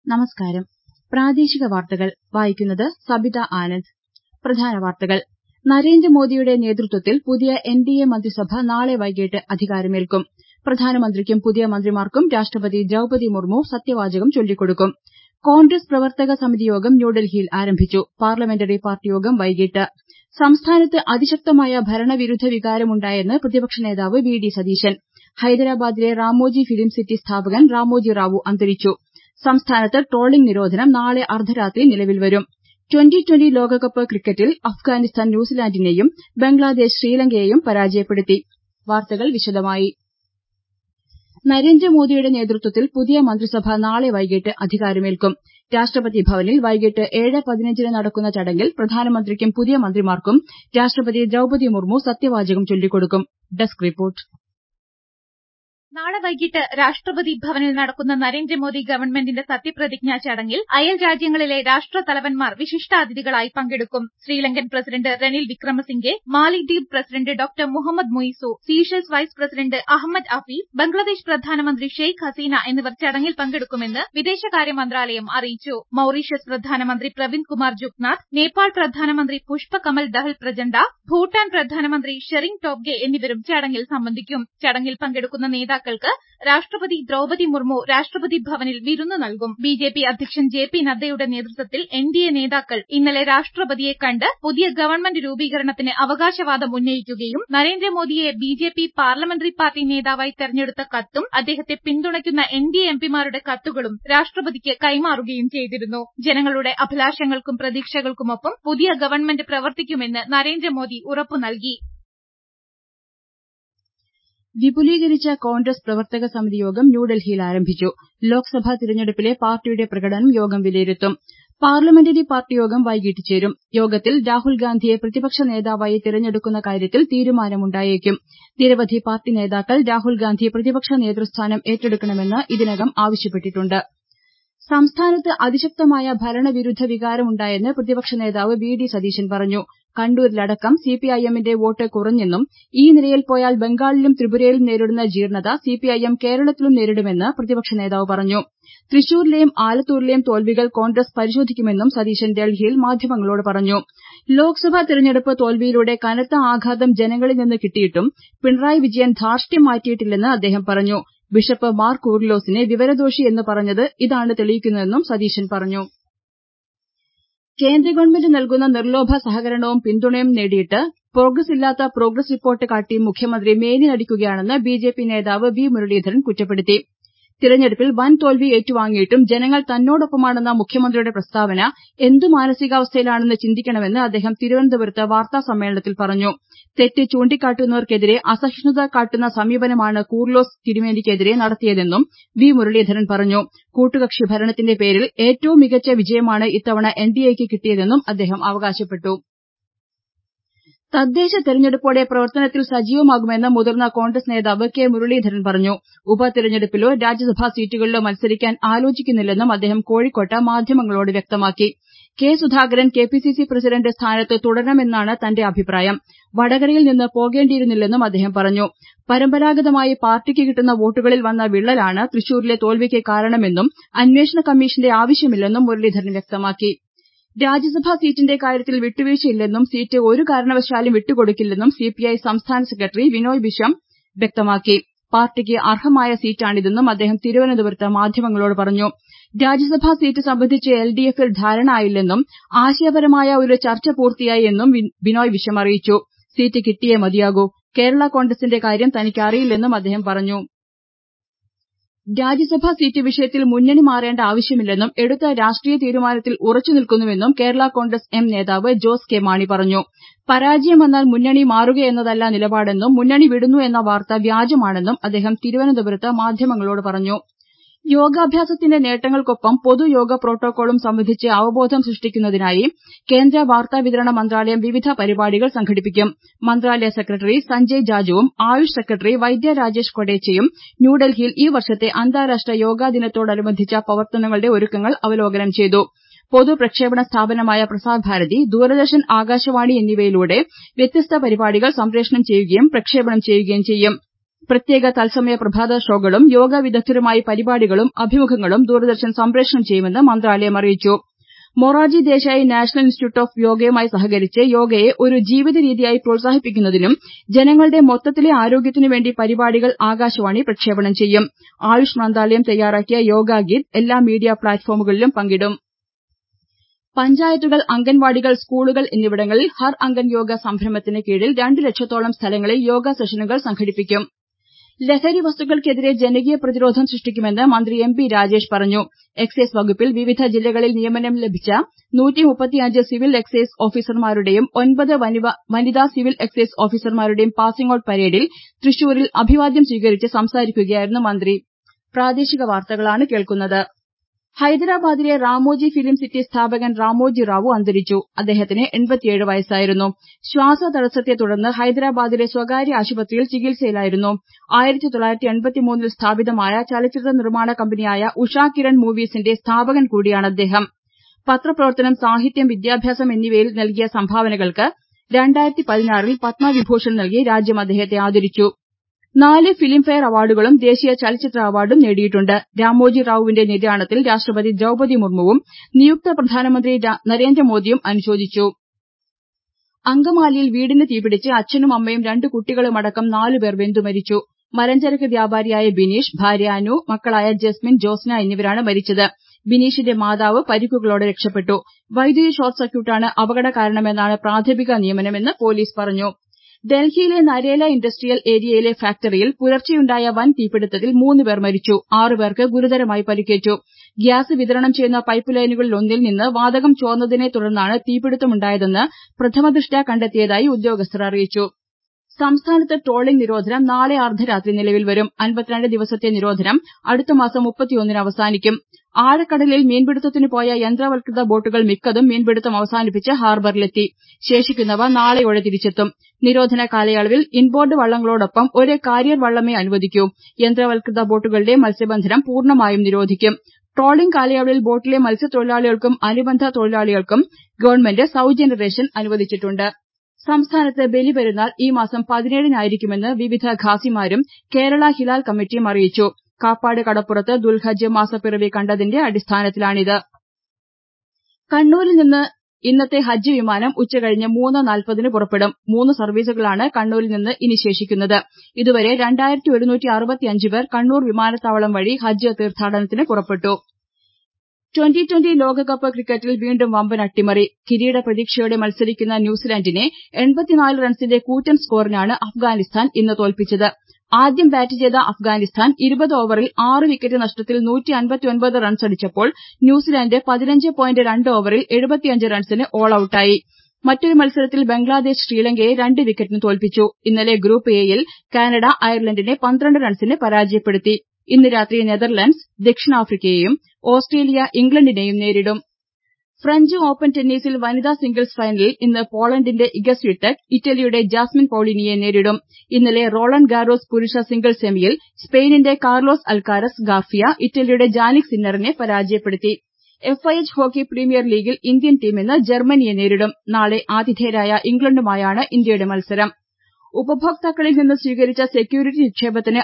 നമസ്കാരം. പ്രാദേശിക വാർത്തകൾ വായിക്കുന്നത് സബിത ആനന്ദ്. പ്രധാന വാർത്തകൾ. നരേന്ദ്രമോദിയുടെ നേതൃത്വത്തിൽ പുതിയ എൻഡിഎ മന്ത്രിസഭ നാളെ വൈകിട്ട് അധികാരമേൽക്കും. പ്രധാനമന്ത്രിക്കും പുതിയ മന്ത്രിമാർക്കും രാഷ്ട്രപതി ദ്രൌപദി മുർമു സത്യവാചകം ചൊല്ലിക്കൊടുക്കും. കോൺഗ്രസ് പ്രവർത്തക സമിതി യോഗം ന്യൂഡൽഹിയിൽ ആരംഭിച്ചു. പാർലമെന്ററി പാർട്ടി യോഗം വൈകിട്ട്. സംസ്ഥാനത്ത് അതിശക്തമായ ഭരണവിരുദ്ധ വികാരമുണ്ടായെന്ന് പ്രതിപക്ഷ നേതാവ് വി. ഡി. സതീശൻ. ഹൈദരാബാദിലെ റാമോജി ഫിലിം സിറ്റി സ്ഥാപകൻ റാമോജി റാവു അന്തരിച്ചു. സംസ്ഥാനത്ത് ട്രോളിംഗ് നിരോധനം നാളെ അർദ്ധരാത്രി നിലവിൽ വരും. ട്വന്റി ലോകകപ്പ് ക്രിക്കറ്റിൽ അഫ്ഗാനിസ്ഥാൻ ന്യൂസിലാൻഡിനെയും ബംഗ്ലാദേശ് ശ്രീലങ്കയെയും പരാജയപ്പെടുത്തി. വാർത്തകൾ വിശദമായി. നരേന്ദ്രമോദിയുടെ നേതൃത്വത്തിൽ പുതിയ മന്ത്രിസഭ നാളെ വൈകിട്ട് അധികാരമേൽക്കും. രാഷ്ട്രപതി ഭവനിൽ വൈകിട്ട് 7:15 നടക്കുന്ന ചടങ്ങിൽ പ്രധാനമന്ത്രിക്കും പുതിയ മന്ത്രിമാർക്കും രാഷ്ട്രപതി ദ്രൌപദി മുർമു സത്യവാചകം ചൊല്ലിക്കൊടുക്കും. Desk report. നാളെ വൈകിട്ട് രാഷ്ട്രപതി ഭവനിൽ നടക്കുന്ന നരേന്ദ്രമോദി ഗവൺമെന്റിന്റെ സത്യപ്രതിജ്ഞാ ചടങ്ങിൽ അയൽ രാജ്യങ്ങളിലെ രാഷ്ട്രതലവന്മാർ വിശിഷ്ടാതിഥികളായി പങ്കെടുക്കും. ശ്രീലങ്കൻ പ്രസിഡന്റ് റനിൽ വിക്രമസിംഗെ, മാലിദ്വീപ് president doctor Muhammad Muizzu, Seychelles vice president Ahmed Afif, Bangladesh പ്രധാനമന്ത്രി ഷെയ്ഖ് ഹസീന എന്നിവർ ചടങ്ങിൽ പങ്കെടുക്കുമെന്ന് വിദേശകാര്യ മന്ത്രാലയം അറിയിച്ചു. മൌറീഷ്യസ് പ്രധാനമന്ത്രി പ്രവിന്ദ് കുമാർ ജുഗ്നാഥ്, നേപ്പാൾ പ്രധാനമന്ത്രി പുഷ്പ കമൽ ദഹൽ പ്രചണ്ഡ, ഭൂട്ടാൻ പ്രധാനമന്ത്രി ഷെറിംഗ് ടോബ്ഗെ എന്നിവരും ചടങ്ങിൽ സംബന്ധിക്കും. ചടങ്ങിൽ പങ്കെടുക്കുന്ന നേതാക്കൾക്ക് രാഷ്ട്രപതി ദ്രൌപദി മുർമു രാഷ്ട്രപതി ഭവനിൽ വിരുന്ന് നൽകും. ബിജെപി അധ്യക്ഷൻ ജെ.പി. നദ്ദയുടെ നേതൃത്വത്തിൽ എൻഡിഎ നേതാക്കൾ ഇന്നലെ രാഷ്ട്രപതിയെ കണ്ട് പുതിയ ഗവൺമെന്റ് രൂപീകരണത്തിന് അവകാശവാദം ഉന്നയിക്കുകയും നരേന്ദ്രമോദിയെ ബിജെപി പാർലമെന്ററി പാർട്ടി നേതാവായി തെരഞ്ഞെടുത്ത കത്തും അദ്ദേഹത്തെ പിന്തുണയ്ക്കുന്ന എൻഡിഎ എംപിമാരുടെ കത്തുകളും രാഷ്ട്രപതിക്ക് കൈമാറുകയും ചെയ്തിരുന്നു. ജനങ്ങളുടെ അഭിലാഷങ്ങൾക്കും പ്രതീക്ഷകൾക്കുമൊപ്പം പുതിയ ഗവൺമെന്റ് പ്രവർത്തിക്കുമെന്ന് നരേന്ദ്രമോദി ഉറപ്പു നൽകി. വിപുലീകരിച്ച കോൺഗ്രസ് പ്രവർത്തക സമിതി യോഗം ന്യൂഡൽഹിയിൽ ആരംഭിച്ചു. ലോക്സഭാ തിരഞ്ഞെടുപ്പിലെ പാർട്ടിയുടെ പ്രകടനം യോഗം വിലയിരുത്തും. പാർലമെന്ററി പാർട്ടി യോഗം വൈകിട്ട് ചേരും. യോഗത്തിൽ രാഹുൽ ഗാന്ധിയെ പ്രതിപക്ഷ നേതാവായി തിരഞ്ഞെടുക്കുന്ന കാര്യത്തിൽ തീരുമാനമുണ്ടായേക്കും. നിരവധി പാർട്ടി നേതാക്കൾ രാഹുൽ ഗാന്ധി പ്രതിപക്ഷ നേതൃസ്ഥാനം ഏറ്റെടുക്കണമെന്ന് ഇതിനകം ആവശ്യപ്പെട്ടിട്ടുണ്ട്. സംസ്ഥാനത്ത് അതിശക്തമായ ഭരണവിരുദ്ധ വികാരമുണ്ടായെന്ന് പ്രതിപക്ഷ നേതാവ് വി. ഡി. സതീശൻ പറഞ്ഞു. കണ്ണൂരിലടക്കം സിപിഐഎമ്മിന്റെ വോട്ട് കുറഞ്ഞെന്നും ഈ നിലയിൽ പോയാൽ ബംഗാളിലും ത്രിപുരയിലും നേരിടുന്ന ജീർണത സിപിഐഎം കേരളത്തിലും നേരിടുമെന്ന് പ്രതിപക്ഷ നേതാവ് പറഞ്ഞു. തൃശൂരിലെയും ആലത്തൂരിലെയും തോൽവികൾ കോൺഗ്രസ് പരിശോധിക്കുമെന്നും സതീശൻ ഡൽഹിയിൽ മാധ്യമങ്ങളോട് പറഞ്ഞു. ലോക്സഭാ തെരഞ്ഞെടുപ്പ് തോൽവിയിലൂടെ കനത്ത ആഘാതം ജനങ്ങളിൽ നിന്ന് കിട്ടിയിട്ടും പിണറായി വിജയൻ ധാർഷ്ട്യം മാറ്റിയിട്ടില്ലെന്ന് അദ്ദേഹം പറഞ്ഞു. ബിഷപ്പ് മാർ കൂറിലോസിനെ വിവരദോഷി എന്ന് പറഞ്ഞത് ഇതാണ് തെളിയിക്കുന്നതെന്നും സതീശൻ പറഞ്ഞു. കേന്ദ്ര ഗവൺമെന്റ് നൽകുന്ന നിർലോഭ സഹകരണവും പിന്തുണയും നേടിയിട്ട് പ്രോഗ്രസ് ഇല്ലാത്ത പ്രോഗ്രസ് റിപ്പോർട്ട് കാട്ടി മുഖ്യമന്ത്രി മേനി നടിക്കുകയാണെന്ന് ബിജെപി നേതാവ് വി. മുരളീധരൻ കുറ്റപ്പെടുത്തി. തിരഞ്ഞെടുപ്പിൽ വൻ തോൽവി ഏറ്റുവാങ്ങിയിട്ടും ജനങ്ങൾ തന്നോടൊപ്പമാണെന്ന മുഖ്യമന്ത്രിയുടെ പ്രസ്താവന എന്തു മാനസികാവസ്ഥയിലാണെന്ന് ചിന്തിക്കണമെന്ന് അദ്ദേഹം തിരുവനന്തപുരത്ത് വാർത്താസമ്മേളനത്തിൽ പറഞ്ഞു. തെറ്റ് ചൂണ്ടിക്കാട്ടുന്നവർക്കെതിരെ അസഹിഷ്ണുത കാട്ടുന്ന സമീപനമാണ് കൂറിലോസ് തിരുമേനിക്കെതിരെ നടത്തിയതെന്നും വി. മുരളീധരൻ പറഞ്ഞു. കൂട്ടുകക്ഷി ഭരണത്തിന്റെ പേരിൽ ഏറ്റവും മികച്ച വിജയമാണ് ഇത്തവണ എൻഡിഎക്ക് കിട്ടിയതെന്നും അദ്ദേഹം അവകാശപ്പെട്ടു. തദ്ദേശ തെരഞ്ഞെടുപ്പോടെ പ്രവർത്തനത്തിൽ സജീവമാകുമെന്ന് മുതിർന്ന കോൺഗ്രസ് നേതാവ് കെ. മുരളീധരൻ പറഞ്ഞു. ഉപതെരഞ്ഞെടുപ്പിലോ രാജ്യസഭാ സീറ്റുകളിലോ മത്സരിക്കാൻ ആലോചിക്കുന്നില്ലെന്നും അദ്ദേഹം കോഴിക്കോട്ട് മാധ്യമങ്ങളോട് വ്യക്തമാക്കി. കെ. സുധാകരൻ കെപിസിസി പ്രസിഡന്റ് സ്ഥാനത്ത് തുടരണമെന്നാണ് തന്റെ അഭിപ്രായം. വടകരയിൽ നിന്ന് പോകേണ്ടിയിരുന്നില്ലെന്നും അദ്ദേഹം പറഞ്ഞു. പരമ്പരാഗതമായി പാർട്ടിക്ക് കിട്ടുന്ന വോട്ടുകളിൽ വന്ന വിള്ളലാണ് തൃശൂരിലെ തോൽവിക്ക് കാരണമെന്നും അന്വേഷണ കമ്മീഷന്റെ ആവശ്യമില്ലെന്നും മുരളീധരൻ വ്യക്തമാക്കി. രാജ്യസഭാ സീറ്റിന്റെ കാര്യത്തിൽ വിട്ടുവീഴ്ചയില്ലെന്നും സീറ്റ് ഒരു കാരണവശാലും വിട്ടുകൊടുക്കില്ലെന്നും സിപിഐ സംസ്ഥാന സെക്രട്ടറി ബിനോയ് വിശ്വം വ്യക്തമാക്കി. പാർട്ടിക്ക് അർഹമായ സീറ്റാണിതെന്നും അദ്ദേഹം തിരുവനന്തപുരത്ത് മാധ്യമങ്ങളോട് പറഞ്ഞു. രാജ്യസഭാ സീറ്റ് സംബന്ധിച്ച് എൽഡിഎഫിൽ ധാരണ ആയില്ലെന്നും ആശയപരമായ ഒരു ചർച്ച പൂർത്തിയായി എന്നും ബിനോയ് വിശ്വം അറിയിച്ചു. സീറ്റ് കിട്ടിയേ മതിയാകൂ. കേരള കോൺഗ്രസിന്റെ കാര്യം തനിക്ക് അറിയില്ലെന്നും അദ്ദേഹം പറഞ്ഞു. രാജ്യസഭാ സീറ്റ് വിഷയത്തിൽ മുന്നണി മാറേണ്ട ആവശ്യമില്ലെന്നും എടുത്ത രാഷ്ട്രീയ തീരുമാനത്തിൽ ഉറച്ചുനിൽക്കുന്നുവെന്നും കേരള കോൺഗ്രസ് എം നേതാവ് ജോസ് കെ മാണി പറഞ്ഞു. പരാജയം വന്നാൽ മുന്നണി മാറുകയെന്നതല്ല നിലപാടെന്നും മുന്നണി വിടുന്നു എന്ന വാർത്ത വ്യാജമാണെന്നും അദ്ദേഹം തിരുവനന്തപുരത്ത് മാധ്യമങ്ങളോട് പറഞ്ഞു. യോഗാഭ്യാസത്തിന്റെ നേട്ടങ്ങൾക്കൊപ്പം പൊതുയോഗ പ്രോട്ടോക്കോളും സംബന്ധിച്ച് അവബോധം സൃഷ്ടിക്കുന്നതിനായി കേന്ദ്ര വാർത്താവിതരണ മന്ത്രാലയം വിവിധ പരിപാടികൾ സംഘടിപ്പിക്കും. മന്ത്രാലയ സെക്രട്ടറി സഞ്ജയ് ജാജുവും ആയുഷ് സെക്രട്ടറി വൈദ്യ രാജേഷ് കൊടേച്ചയും ന്യൂഡൽഹിയിൽ ഈ വർഷത്തെ അന്താരാഷ്ട്ര യോഗാ ദിനത്തോടനുബന്ധിച്ച പ്രവർത്തനങ്ങളുടെ ഒരുക്കങ്ങൾ അവലോകനം ചെയ്തു. പൊതുപ്രക്ഷേപണ സ്ഥാപനമായ പ്രസാർ ഭാരതി, ദൂരദർശൻ, ആകാശവാണി എന്നിവയിലൂടെ വ്യത്യസ്ത പരിപാടികൾ സംപ്രേഷണം ചെയ്യുകയും പ്രക്ഷേപണം ചെയ്യുകയും ചെയ്യും. പ്രത്യേക തത്സമയ പ്രഭാത ഷോകളും യോഗ വിദഗ്ധരുമായി പരിപാടികളും അഭിമുഖങ്ങളും ദൂരദർശൻ സംപ്രേഷണം ചെയ്യുമെന്ന് മന്ത്രാലയം അറിയിച്ചു. Morarji Desai national institute of യോഗയുമായി സഹകരിച്ച് യോഗയെ ഒരു ജീവിത രീതിയായി പ്രോത്സാഹിപ്പിക്കുന്നതിനും ജനങ്ങളുടെ മൊത്തത്തിലെ ആരോഗ്യത്തിനുവേണ്ടി പരിപാടികൾ ആകാശവാണി പ്രക്ഷേപണം ചെയ്യും. ആയുഷ് മന്ത്രാലയം തയ്യാറാക്കിയ യോഗ ഗീത് എല്ലാ മീഡിയ പ്ലാറ്റ്ഫോമുകളിലും പങ്കിടും. പഞ്ചായത്തുകൾ, അംഗൻവാടികൾ, സ്കൂളുകൾ എന്നിവിടങ്ങളിൽ ഹർ അംഗൻ യോഗ സംരംഭത്തിന് കീഴിൽ 2 ലക്ഷത്തോളം സ്ഥലങ്ങളിൽ യോഗ സെഷനുകൾ സംഘടിപ്പിക്കും. ലഹരി വസ്തുക്കൾക്കെതിരെ ജനകീയ പ്രതിരോധം സൃഷ്ടിക്കുമെന്ന് മന്ത്രി എം.പി. രാജേഷ് പറഞ്ഞു. എക്സൈസ് വകുപ്പിൽ വിവിധ ജില്ലകളിൽ നിയമനം ലഭിച്ച 135 സിവിൽ എക്സൈസ് ഓഫീസർമാരുടെയും 9 വനിതാ സിവിൽ എക്സൈസ് ഓഫീസർമാരുടെയും പാസിംഗ് ഔട്ട് പരേഡിൽ തൃശൂരിൽ അഭിവാദ്യം സ്വീകരിച്ച് സംസാരിക്കുകയായിരുന്നു മന്ത്രി. ഹൈദരാബാദിലെ റാമോജി ഫിലിം സിറ്റി സ്ഥാപകൻ റാമോജി റാവു അന്തരിച്ചു. അദ്ദേഹത്തിന് 87 വയസ്സായിരുന്നു. ശ്വാസതടസ്സത്തെ തുടർന്ന് ഹൈദരാബാദിലെ സ്വകാര്യ ആശുപത്രിയിൽ ചികിത്സയിലായിരുന്നു. 1983 സ്ഥാപിതമായ ചലച്ചിത്ര നിർമ്മാണ കമ്പനിയായ ഉഷാ കിരൺ മൂവീസിന്റെ സ്ഥാപകൻ കൂടിയാണ് അദ്ദേഹം. പത്രപ്രവർത്തനം, സാഹിത്യം, വിദ്യാഭ്യാസം എന്നിവയിൽ നൽകിയ സംഭാവനകൾക്ക് 2016 പത്മവിഭൂഷൺ നൽകി രാജ്യം അദ്ദേഹത്തെ ആദരിച്ചു. 4 ഫിലിംഫെയർ അവാർഡുകളും ദേശീയ ചലച്ചിത്ര അവാർഡും നേടിയിട്ടുണ്ട്. രാമോജി റാവുവിന്റെ നിര്യാണത്തിൽ രാഷ്ട്രപതി ദ്രൌപദി മുർമുവും നിയുക്ത പ്രധാനമന്ത്രി നരേന്ദ്രമോദിയും അനുശോചിച്ചു. അങ്കമാലിയിൽ വീടിന് തീപിടിച്ച് അച്ഛനും അമ്മയും 2 കുട്ടികളുമടക്കം 4 പേർ വെന്തുമരിച്ചു. മലഞ്ചരക്ക് വ്യാപാരിയായ ബിനീഷ്, ഭാര്യ അനു, മക്കളായ ജസ്മിൻ, ജോസ്ന എന്നിവരാണ് മരിച്ചത്. ബിനീഷിന്റെ മാതാവ് പരിക്കുകളോടെ രക്ഷപ്പെട്ടു. വൈദ്യുതി ഷോർട്ട് സർക്യൂട്ടാണ് അപകട കാരണമെന്നാണ് പ്രാഥമിക നിഗമനമെന്ന് പോലീസ് പറഞ്ഞു. ഡൽഹിയിലെ നരേല ഇൻഡസ്ട്രിയൽ ഏരിയയിലെ ഫാക്ടറിയിൽ പുലർച്ചെയുണ്ടായ വൻ തീപിടുത്തത്തിൽ 3 പേർ മരിച്ചു. 6 പേർക്ക് ഗുരുതരമായി പരിക്കേറ്റു. ഗ്യാസ് വിതരണം ചെയ്യുന്ന പൈപ്പ് ലൈനുകളിലൊന്നിൽ നിന്ന് വാതകം ചോർന്നതിനെ തുടർന്നാണ് തീപിടുത്തമുണ്ടായതെന്ന് പ്രഥമദൃഷ്ട്യാ കണ്ടെത്തിയതായി ഉദ്യോഗസ്ഥർ അറിയിച്ചു. സംസ്ഥാനത്ത് ട്രോളിംഗ് നിരോധനം നാളെ അർദ്ധരാത്രി നിലവിൽ വരും. 52 ദിവസത്തെ നിരോധനം അടുത്ത മാസം 31-ന് അവസാനിക്കും. ആഴക്കടലിൽ മീൻപിടുത്തത്തിന് പോയ യന്ത്രവൽകൃത ബോട്ടുകൾ മിക്കതും മീൻപിടുത്തം അവസാനിപ്പിച്ച് ഹാർബറിലെത്തി. ശേഷിക്കുന്നവ നാളെയോടെ തിരിച്ചെത്തും. നിരോധന കാലയളവിൽ ഇൻബോർഡ് വള്ളങ്ങളോടൊപ്പം ഒരു കാരിയർ വള്ളമേ അനുവദിക്കൂ. യന്ത്രവൽകൃത ബോട്ടുകളുടെ മത്സ്യബന്ധനം പൂർണ്ണമായും നിരോധിക്കും. ട്രോളിംഗ് കാലയളവിൽ ബോട്ടിലെ മത്സ്യത്തൊഴിലാളികൾക്കും അനുബന്ധ തൊഴിലാളികൾക്കും ഗവൺമെന്റ് സൌജന്യ റേഷൻ അനുവദിച്ചിട്ടുണ്ട്. സംസ്ഥാനത്ത് ബലിപെരുന്നാൾ ഈ മാസം 17-നായിരിക്കുമെന്ന് വിവിധ ഖാസിമാരും കേരള ഹിലാൽ കമ്മിറ്റിയും അറിയിച്ചു. കാപ്പാട് കടപ്പുറത്ത് ദുൽഹജ്ജ് മാസപ്പിറവി കണ്ടതിന്റെ അടിസ്ഥാനത്തിലാണിത്. കണ്ണൂരിൽ നിന്ന് ഇന്നത്തെ ഹജ്ജ് വിമാനം ഉച്ചകഴിഞ്ഞ് 3:40-ന് പുറപ്പെടും. 3 സർവീസുകളാണ് കണ്ണൂരിൽ നിന്ന് ഇനി ശേഷിക്കുന്നത്. ഇതുവരെ 2165 പേർ കണ്ണൂർ വിമാനത്താവളം വഴി ഹജ്ജ് തീർത്ഥാടനത്തിന് പുറപ്പെട്ടു. ട്വന്റി ലോകകപ്പ് ക്രിക്കറ്റിൽ വീണ്ടും വമ്പൻ അട്ടിമറി. കിരീട പ്രതീക്ഷയോടെ മത്സരിക്കുന്ന ന്യൂസിലാൻഡിനെ 84 റൺസിന്റെ കൂറ്റൻ സ്കോറിനാണ് അഫ്ഗാനിസ്ഥാൻ ഇന്ന് തോൽപ്പിച്ചത്. ആദ്യം ബാറ്റ് ചെയ്ത അഫ്ഗാനിസ്ഥാൻ 20 ഓവറിൽ 6 വിക്കറ്റ് നഷ്ടത്തിൽ 159 റൺസടിച്ചപ്പോൾ ന്യൂസിലാൻഡ് 15.2 ഓവറിൽ 75 റൺസിന് ഓൾ ഔട്ടായി. മറ്റൊരു മത്സരത്തിൽ ബംഗ്ലാദേശ് ശ്രീലങ്കയെ 2 വിക്കറ്റിന് തോൽപ്പിച്ചു. ഇന്നലെ ഗ്രൂപ്പ് എയിൽ കാനഡ അയർലൻഡിനെ 12 റൺസിന് പരാജയപ്പെടുത്തി. ഇന്ന് രാത്രി നെതർലൻഡ്സ് ദക്ഷിണാഫ്രിക്കയെയും ഓസ്ട്രേലിയ ഇംഗ്ലണ്ടിനെയും നേരിടും. ഫ്രഞ്ച് ഓപ്പൺ ടെന്നീസിൽ വനിതാ സിംഗിൾസ് ഫൈനലിൽ ഇന്ന് പോളണ്ടിന്റെ ഇഗ സ്വിയടെക് ഇറ്റലിയുടെ ജാസ്മിൻ പൌളിനിയെ നേരിടും. ഇന്നലെ റോളണ്ട് ഗാരോസ് പുരുഷ സിംഗിൾസ് സെമിയിൽ സ്പെയിനിന്റെ കാർലോസ് അൽക്കാരസ് ഗാർഫിയ ഇറ്റലിയുടെ ജാനിക് സിന്നറിനെ പരാജയപ്പെടുത്തി. FIH ഹോക്കി പ്രീമിയർ ലീഗിൽ ഇന്ത്യൻ ടീം ഇന്ന് ജർമ്മനിയെ നേരിടും. നാളെ ആതിഥേയരായ ഇംഗ്ലണ്ടുമായാണ് ഇന്ത്യയുടെ മത്സരം. ഉപഭോക്താക്കളിൽ നിന്ന് സ്വീകരിച്ച സെക്യൂരിറ്റി നിക്ഷേപത്തിന്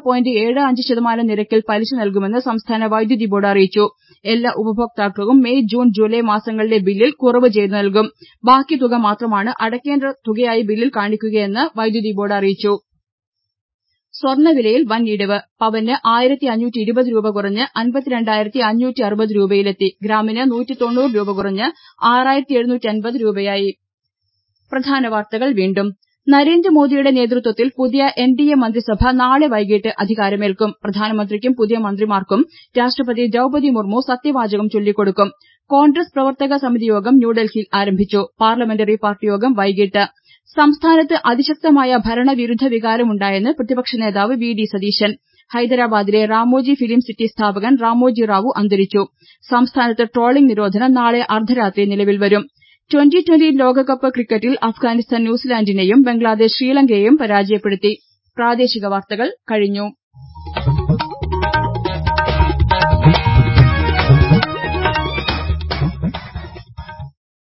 6.75% നിരക്കിൽ പലിശ നൽകുമെന്ന് സംസ്ഥാന വൈദ്യുതി ബോർഡ് അറിയിച്ചു. എല്ലാ ഉപഭോക്താക്കൾക്കും മെയ്, ജൂൺ, ജൂലൈ മാസങ്ങളിലെ ബില്ലിൽ കുറവ് ചെയ്തു നൽകും. ബാക്കി തുക മാത്രമാണ് അടയ്ക്കേണ്ട തുകയായി ബില്ലിൽ കാണിക്കുകയെന്ന് വൈദ്യുതി ബോർഡ് അറിയിച്ചു. സ്വർണ്ണവിലയിൽ വൻ ഇടിവ്. പവന് 1520 രൂപ കുറഞ്ഞ് 52,560 രൂപയിലെത്തി. ഗ്രാമിന് 190 രൂപ കുറഞ്ഞ് 6750 രൂപയായി. പ്രധാന വാർത്തകൾ വീണ്ടും. നരേന്ദ്രമോദിയുടെ നേതൃത്വത്തിൽ പുതിയ NDA മന്ത്രിസഭ നാളെ വൈകിട്ട് അധികാരമേൽക്കും. പ്രധാനമന്ത്രിക്കും പുതിയ മന്ത്രിമാർക്കും രാഷ്ട്രപതി ദ്രൌപദി മുർമു സത്യവാചകം ചൊല്ലിക്കൊടുക്കും. കോൺഗ്രസ് പ്രവർത്തക സമിതി യോഗം ന്യൂഡൽഹിയിൽ ആരംഭിച്ചു. പാർലമെന്ററി പാർട്ടി യോഗം വൈകിട്ട്. സംസ്ഥാനത്ത് അതിശക്തമായ ഭരണവിരുദ്ധ വികാരമുണ്ടായെന്ന് പ്രതിപക്ഷ നേതാവ് VD സതീശൻ. ഹൈദരാബാദിലെ റാമോജി ഫിലിം സിറ്റി സ്ഥാപകൻ റാമോജി റാവു അന്തരിച്ചു. സംസ്ഥാനത്ത് ട്രോളിംഗ് നിരോധനം നാളെ അർദ്ധരാത്രി നിലവിൽ വരും. ട്വന്റി ലോകകപ്പ് ക്രിക്കറ്റിൽ അഫ്ഗാനിസ്ഥാൻ ന്യൂസിലാൻഡിനെയും ബംഗ്ലാദേശ് ശ്രീലങ്കയെയും പരാജയപ്പെടുത്തി. പ്രാദേശിക വാർത്തകൾ കഴിഞ്ഞു.